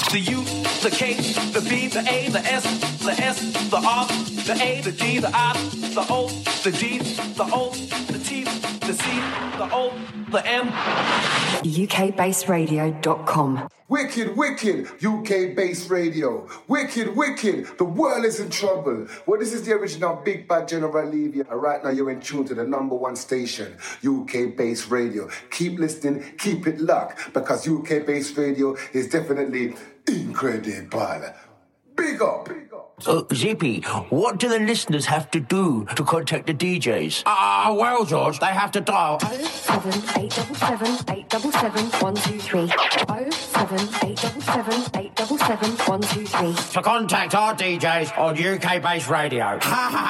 the U, the K, the B, the A, the S, the R, the A, the D, the I, the O, the D, the O, the T, the C, the O, the M. UKBassRadio.com. Wicked, wicked, UK Bass Radio. Wicked, wicked, the world is in trouble. Well, this is the original Big Bad General Levy, and right now you're in tune to the #1 station, UK Bass Radio. Keep listening, keep it locked, because UK Bass Radio is definitely incredible. Big up. Zippy, what do the listeners have to do to contact the DJs? Well, George, they have to dial 07877 07877 to contact our DJs on UK Bass Radio.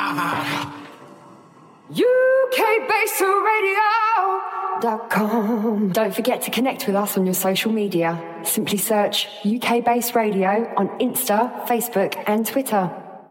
UKBassRadio.com. Don't forget to connect with us on your social media. Simply search UK Bass Radio on Insta, Facebook and Twitter.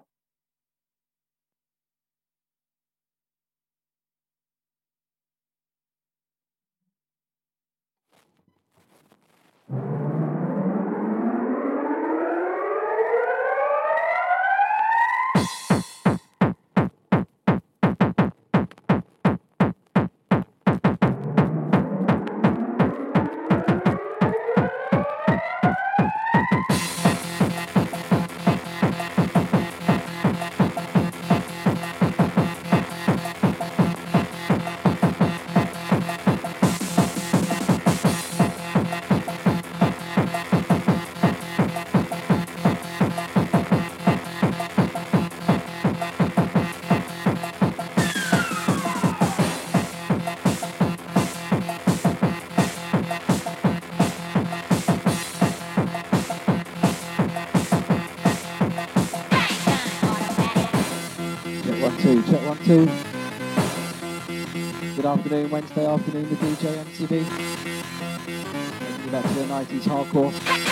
Good afternoon, Wednesday afternoon with DJ MTV. Taking you back to the 90s hardcore.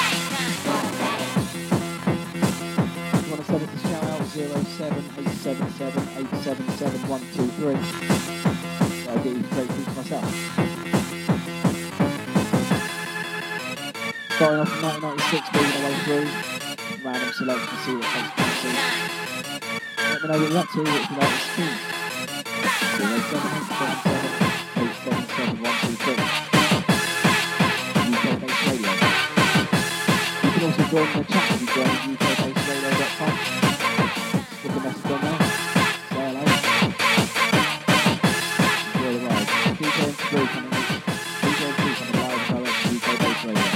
If you want to send us a shout out, 07877877123. I'll get you straight through to myself. Starting off in 1996, moving away through. Random selection, see what takes place. Let me know what you're up to, what you like to see. 07877877123. UK Bass Radio. You can also join the chat if you join UKBassRadio.com. Put a message on there. Say hello. Enjoy the ride. DJ and Spree coming live and direct to UK Bass Radio.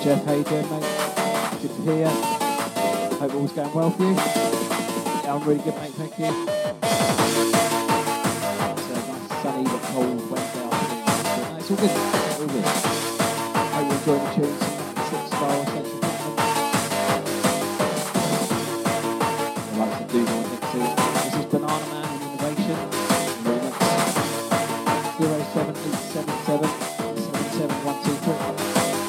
Jeff, how you doing, mate? Good to hear you. Hope all's going well for you. Yeah, I'm really good, mate, thank you. It's a nice sunny but cold Wednesday afternoon. So, no, it's all good. All good. Hope you're enjoying the tunes. Six Star Essential Platinum. I like to do more mixing. This is Banana Man and Innovation. Remix 07877 77123.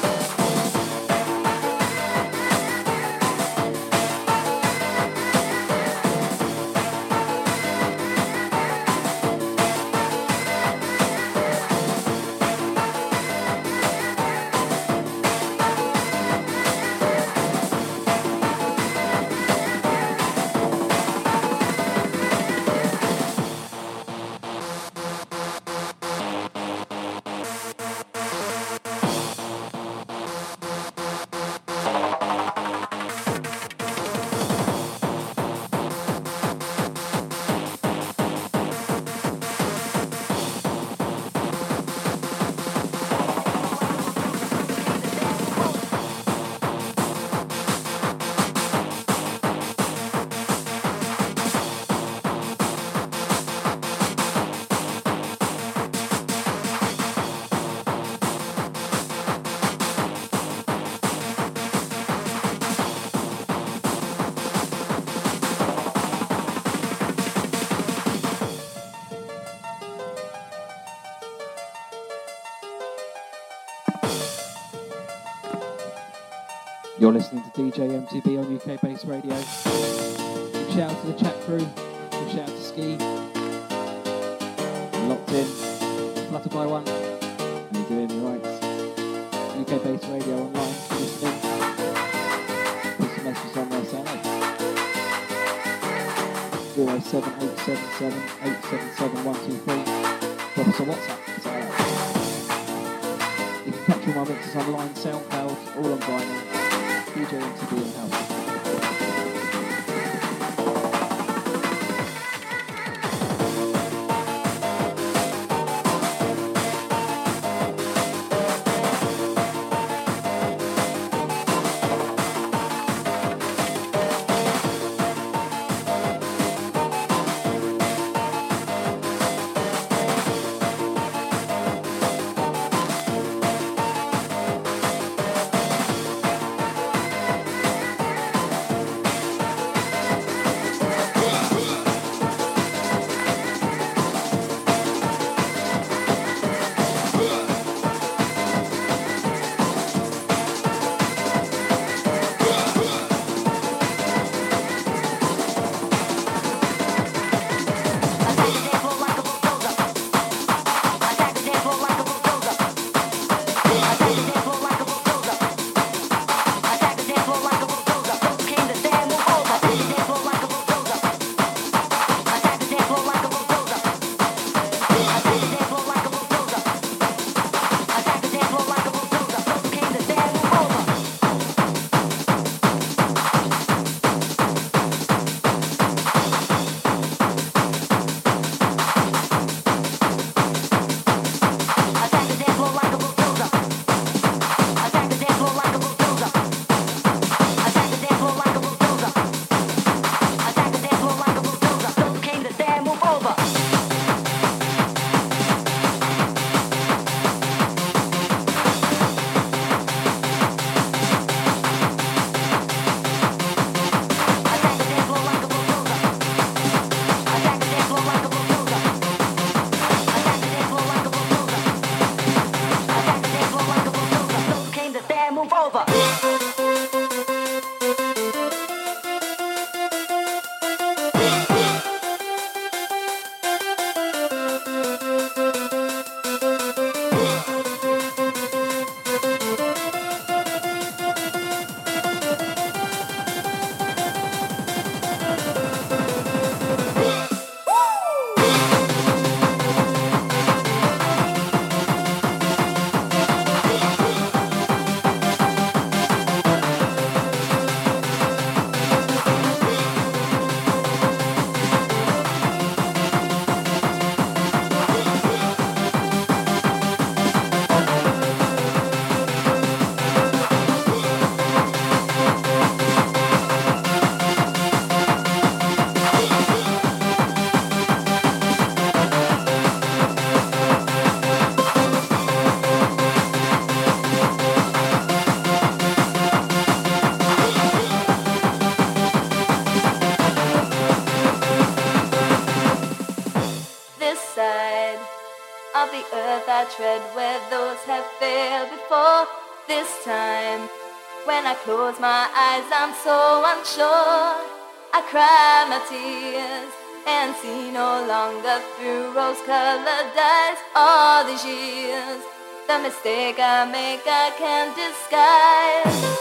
You're listening to DJ MTB on UK Bass Radio. Big shout out to the chat crew. Big shout out to Ski. Locked in. Flutterby one. How you doing? You right? UK Bass Radio online. Listening. Put some messages on there saying hey. 07877 877 123. Drop us a WhatsApp. Say hello. You can catch all my mixes online, SoundCloud, all on vinyl. DJ MTB in house. of the earth I tread where those have failed before. This time, when I close my eyes, I'm so unsure. I cry my tears and see no longer through rose-colored eyes. All these years, the mistake I make I can't disguise.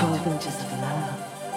12 inches of love.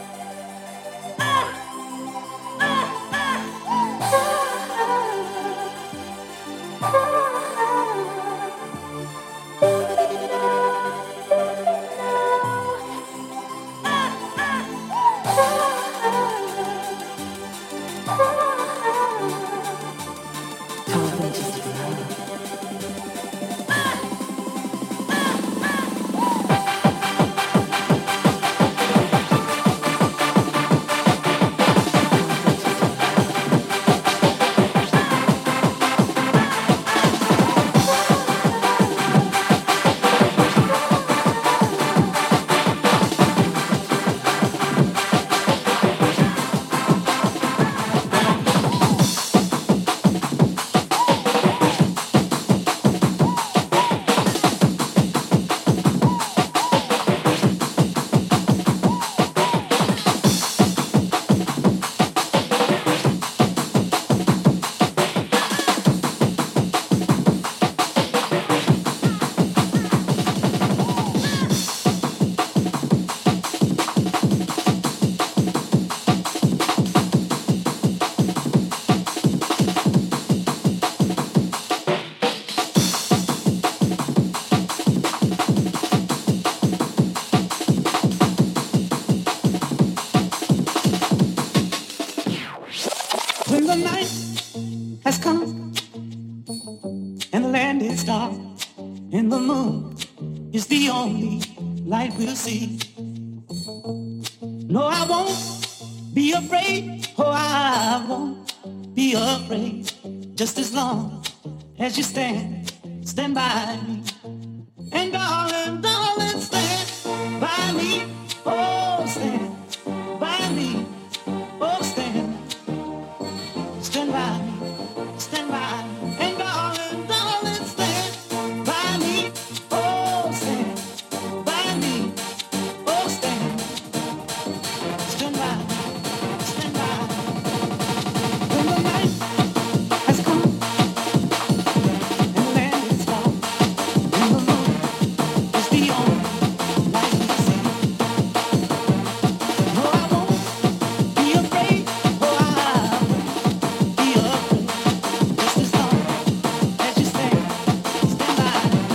We'll see. No, I won't be afraid. Oh, I won't be afraid. Just as long as you stand by me. And darling, darling, stand by me. Oh, stand by me. Oh, stand by me. Stand by me. And darling, darling, stand by me. Oh, stand by me. Oh, stand by me. Stand by me. When the night has come and the land is dark and the moon is the only light we see. No, I won't be afraid. Oh, I won't be afraid. Just as long as you stand by me.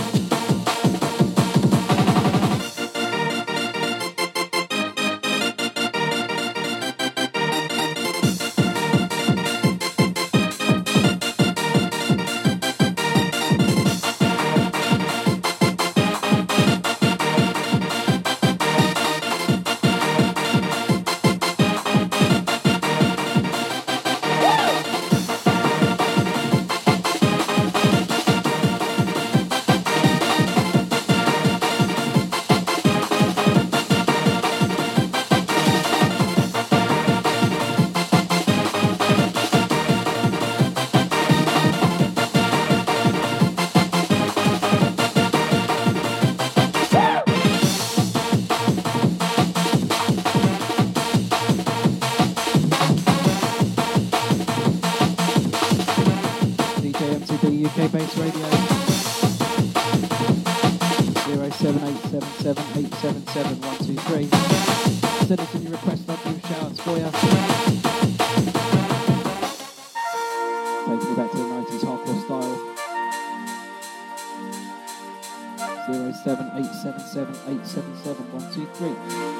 UK Base Radio 07877877123. Send us in your request, I'll do shout-outs for you. Taking you back to the 90s hardcore style. 07877877123.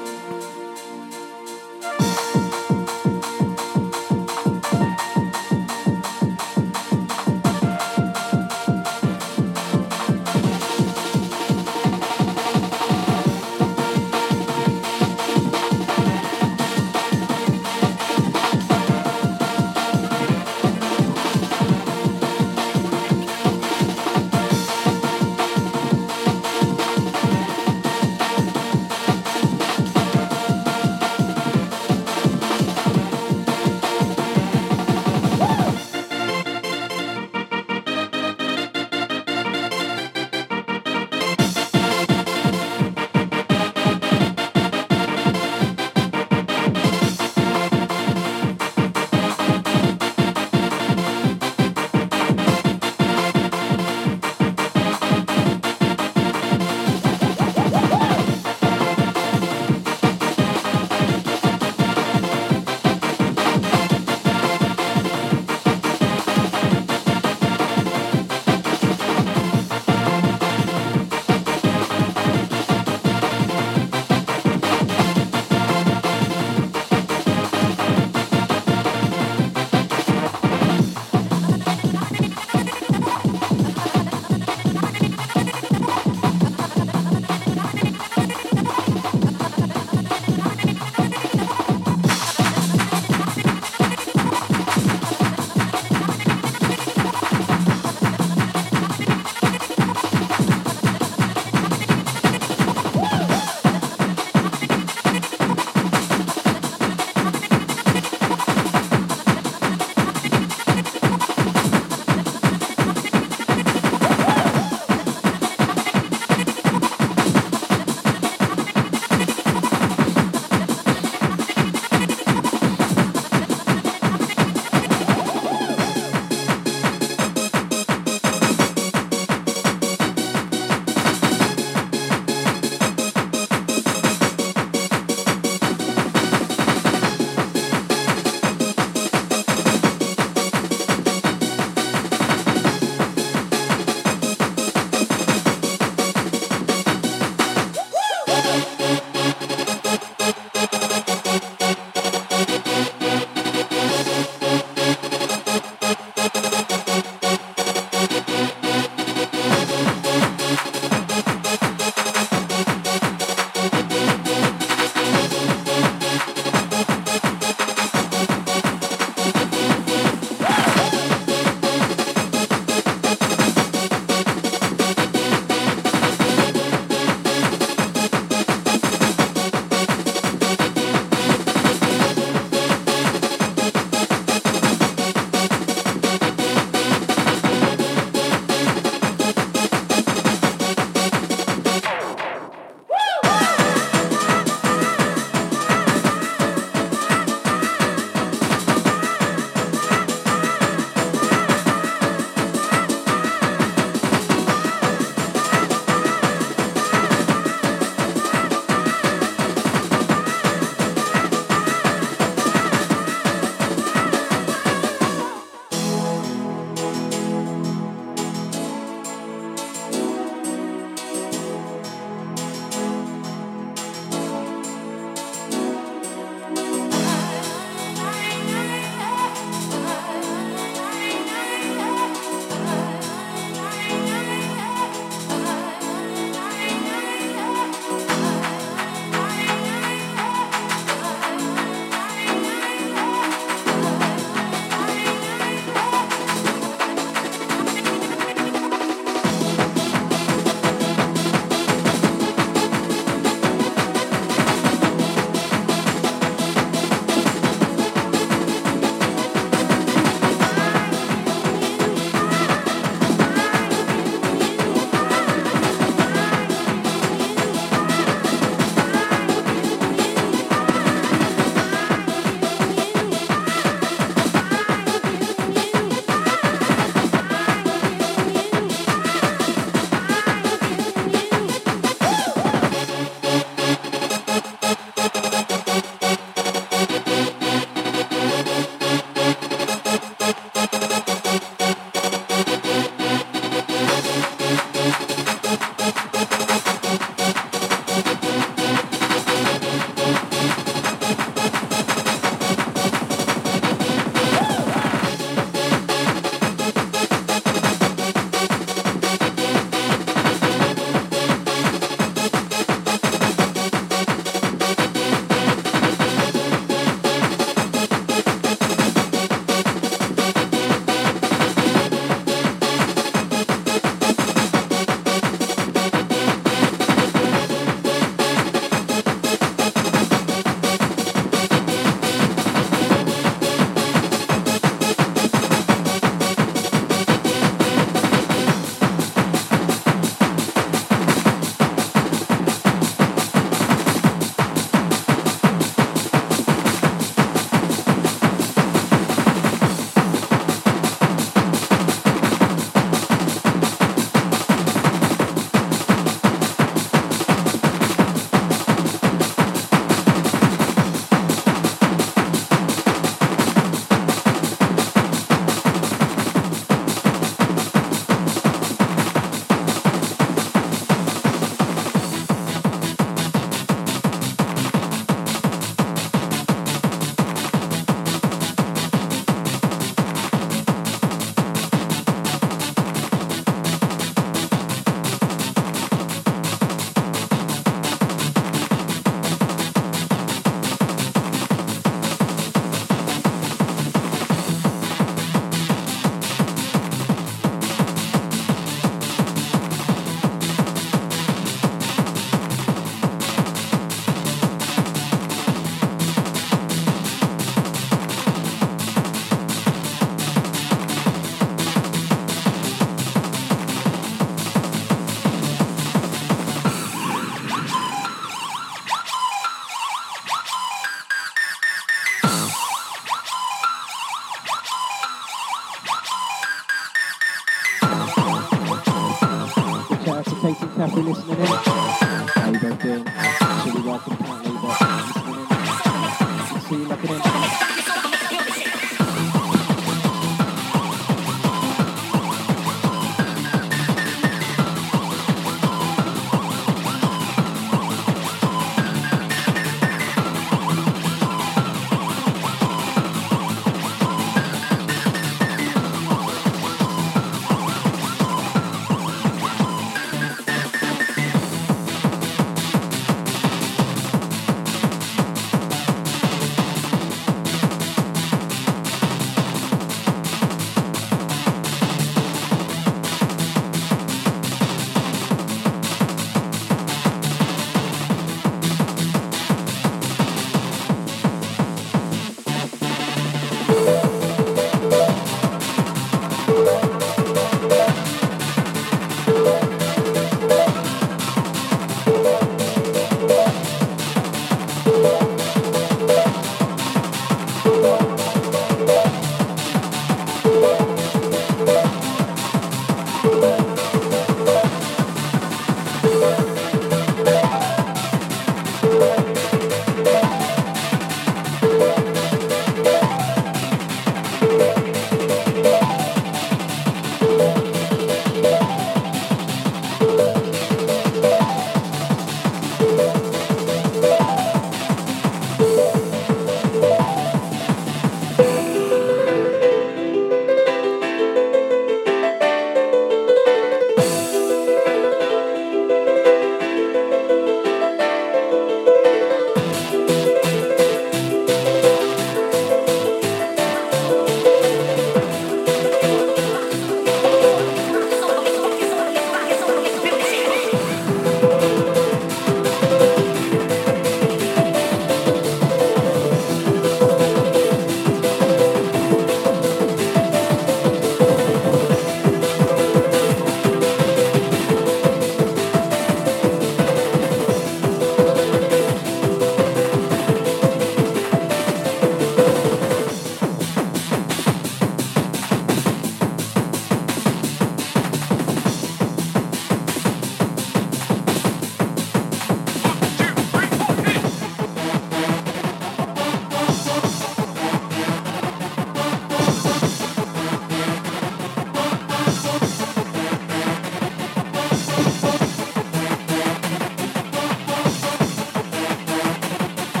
Catherine listening in. How you both doing? Actually welcome apparently, but listening in. Good to see you looking in.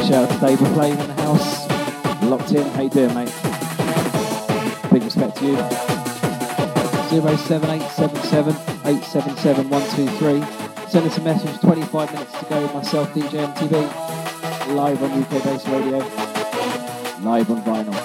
shout out to David Flame in the house. Locked in. How you doing, mate? Big respect to you. 07877 877 123. Send us a message. 25 minutes to go with myself, DJ MTV. Live on UK Based Radio. Live on vinyl.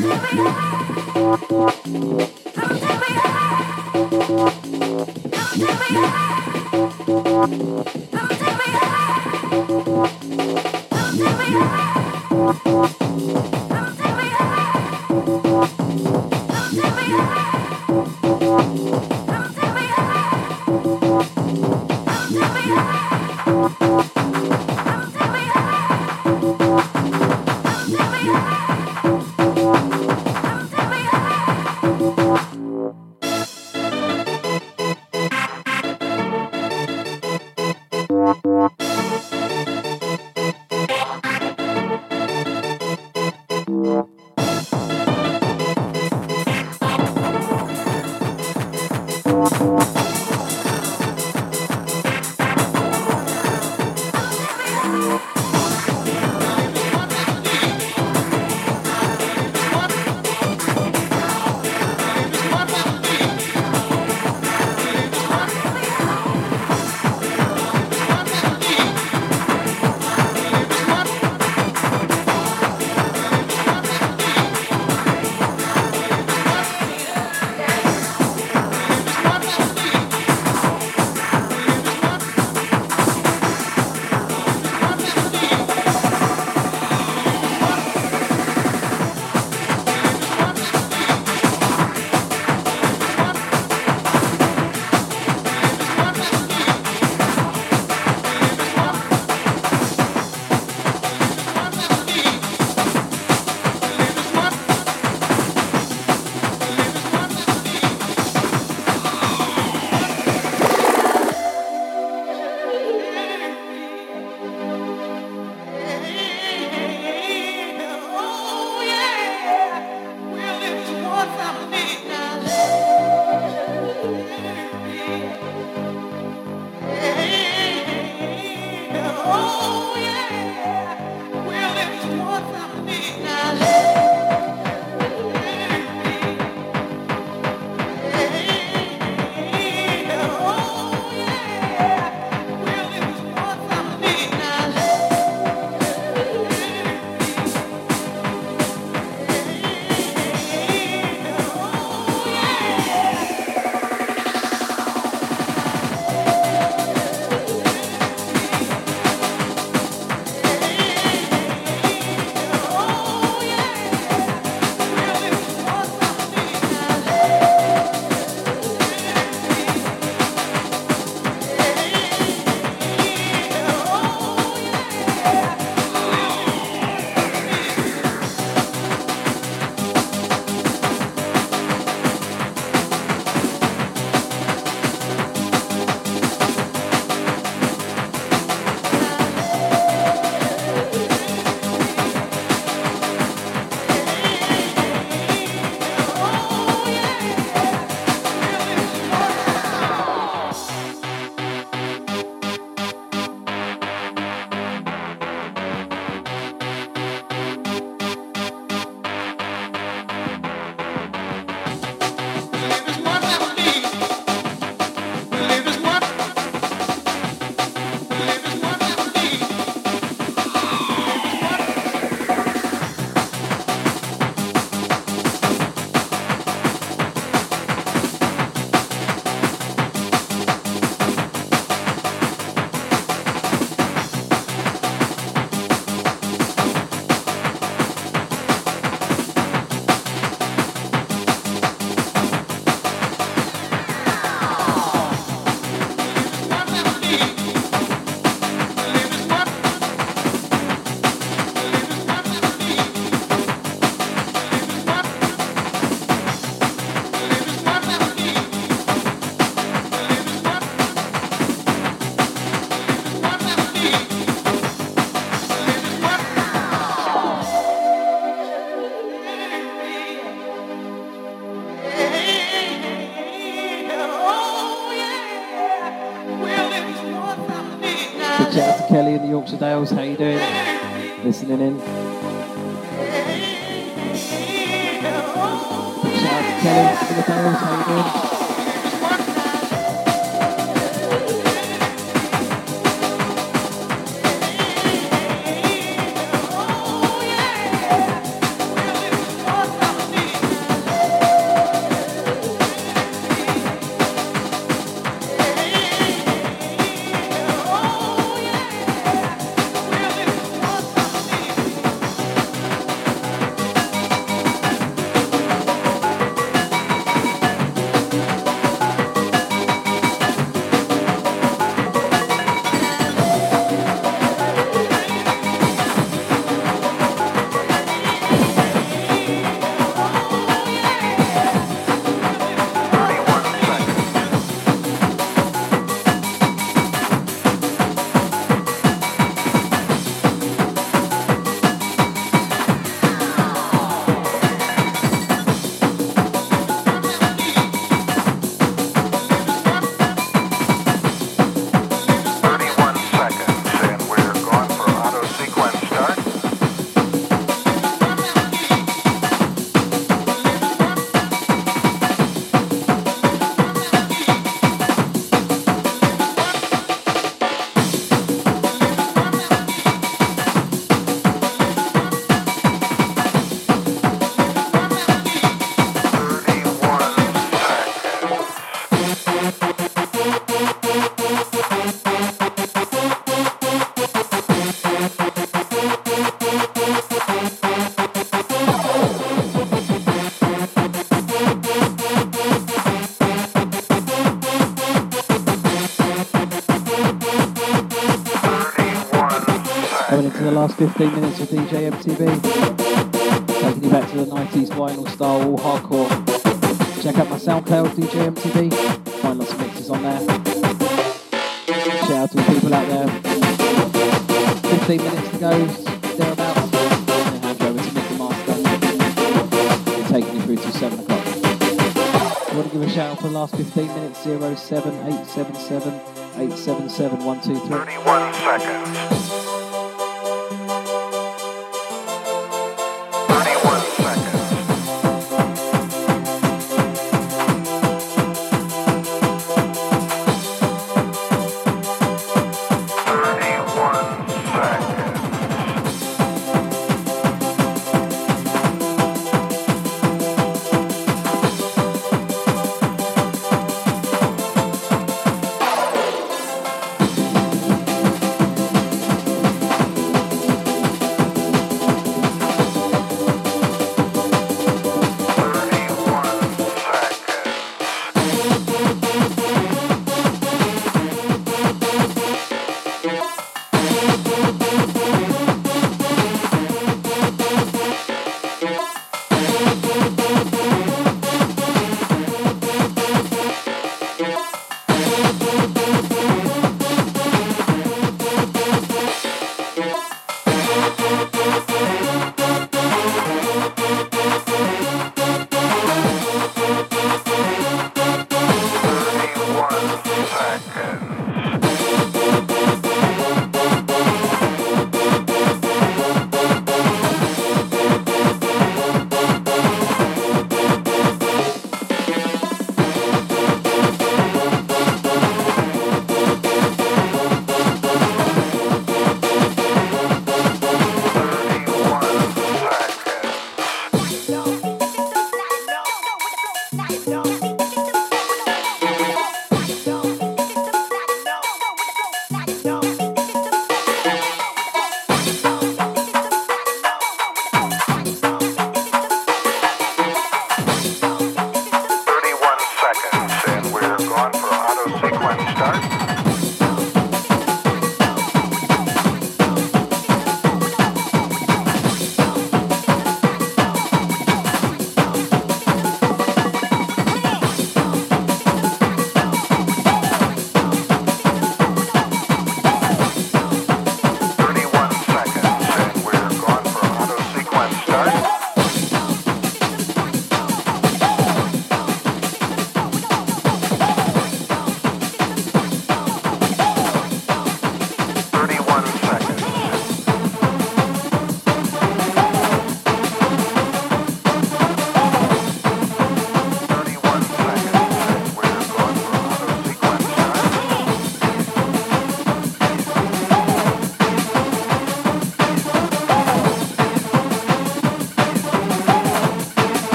Kelly in the Yorkshire Dales, how you doing? Listening in. Shout out to Kelly in the Dales, how you doing? last 15 minutes with DJ MTV. Taking you back to the 90s vinyl style, all hardcore. Check out my SoundCloud, DJ MTV. Find lots of mixes on there. Shout out to the people out there. 15 minutes to go, thereabouts. And then hand you over to Mr. Master. We're taking you through till 7 o'clock. I want to give a shout out for the last 15 minutes, 07877 877 123. 31 seconds. 31 seconds. 31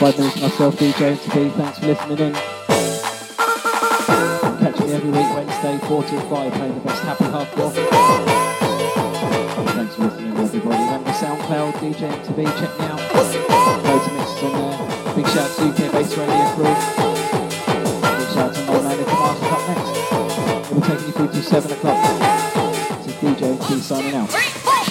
5 minutes myself, DJ MTV. Thanks for listening in. Catch me every week, Wednesday, 4 till 5, playing the best happy hardcore. Thanks for listening, everybody. Remember SoundCloud, DJ MTV, check me out. Loads of mixes on there. Big shout to UK Bass Radio crew. Big shout to my man in the Masters up next. We'll be taking you through till 7 o'clock. This is DJ MTV signing out.